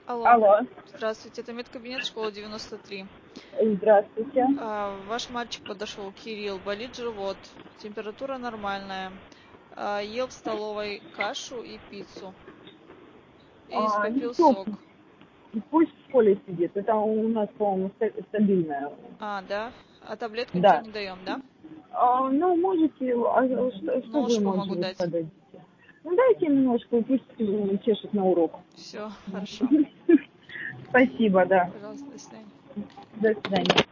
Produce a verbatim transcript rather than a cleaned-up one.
Алло, Алло, здравствуйте, это медкабинет школы девяносто три. здравствуйте. А, ваш мальчик подошел, Кирилл, болит живот, температура нормальная, а, ел в столовой кашу и пиццу и А, попил ничего, сок. пусть в школе сидит. Это у нас, по-моему, ста- стабильная. А, да? А таблетку ничего Да. не даем, да? А, ну, можете, а что, что вы Ножку могу можете дать. подать? Ну, дайте немножко, пусть м, чешет на урок. Все, хорошо. Спасибо, да. Пожалуйста, до свидания. До свидания.